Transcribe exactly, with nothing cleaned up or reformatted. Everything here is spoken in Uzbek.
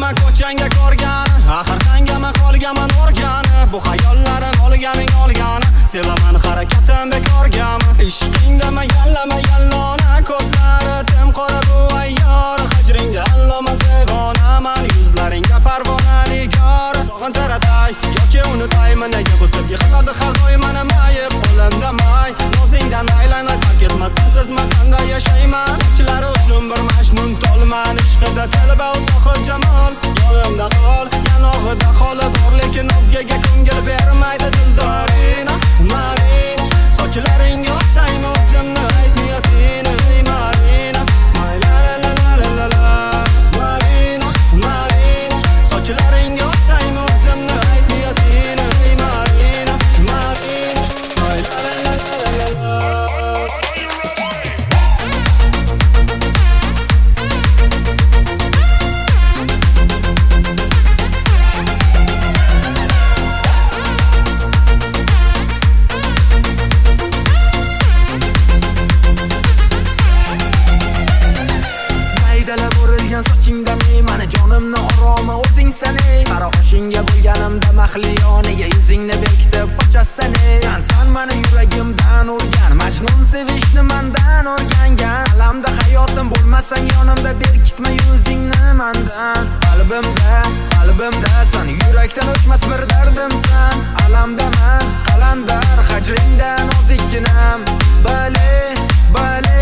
nima ko'changga ko'rgani, axir sangami qolganman o'rgani. Bu xayollarim olganing olgani, sevaman harakatim bekorgami. Ishqingdami yallama yallona, ko'zlari tim qora bu ayyor. Hajringda alloma devona, man yuzlaringga parvona nigor. Sog'intiratay yoki unutaymi, nega bu sevgi qiladi har doim meni mayib qo'limda may. Nozingdan aylanib tark etmasin siz makanda yashayman. Soqchilari uzun bir majnun tolman, ishqida talaba uzoq jamol. Yo'limda qol, yanog'ida holi bor, lekin o'zgaga ko'ngil bermaydi dildoring. Marina, sochlaringga o'tsang o'zimni ayt niyatingni, Marina. La la la la la la. Marina, Marina, sochlaringga o'tsang o'zimni ayt niyatingni, Marina. Marina, la la la la la. Sochingda meni jonimni oromi o'zingsan ey. Qara qoshingga bo'lganimda mahliyoniga yuzingni bekitib qochasan ey. Sensan meni yuragimdan urgan, majnun sevishni mendan o'rgangan. Alamda hayotim bo'lmasang yonimda, berkitma yuzingni mendan. Qalbimda, qalbimda sen yurakdan o'chmas bir dardimsan. Alamdaman qalandar hajringdan nozikkinam. Bale, bale